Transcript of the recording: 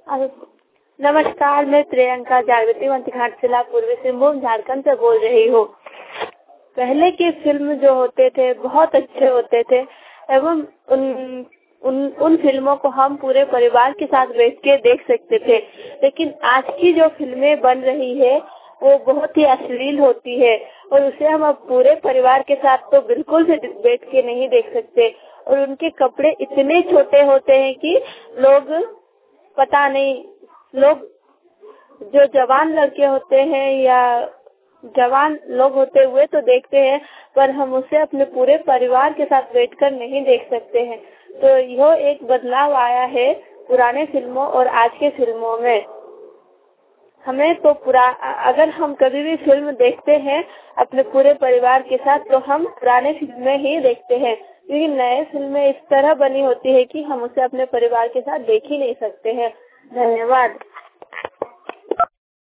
नमस्कार, मैं प्रियंका जागृति मंत्रिघाट जिला पूर्वी सिंहभूम झारखंड से बोल रही हूँ। पहले की फिल्म जो होते थे बहुत अच्छे होते थे एवं उन फिल्मों को हम पूरे परिवार के साथ बैठ के देख सकते थे, लेकिन आज की जो फिल्में बन रही है वो बहुत ही अश्लील होती है और उसे हम अब पूरे परिवार के साथ तो बिल्कुल भी बैठ के नहीं देख सकते। और उनके कपड़े इतने छोटे होते हैं कि लोग जो जवान लड़के होते हैं या जवान लोग होते हुए तो देखते हैं, पर हम उसे अपने पूरे परिवार के साथ बैठकर नहीं देख सकते हैं। तो यह एक बदलाव आया है पुराने फिल्मों और आज के फिल्मों में। हमें तो अगर हम कभी भी फिल्म देखते हैं अपने पूरे परिवार के साथ, तो हम पुराने फिल्में ही देखते हैं, क्योंकि नए फिल्में इस तरह बनी होती है कि हम उसे अपने परिवार के साथ देख ही नहीं सकते हैं। धन्यवाद।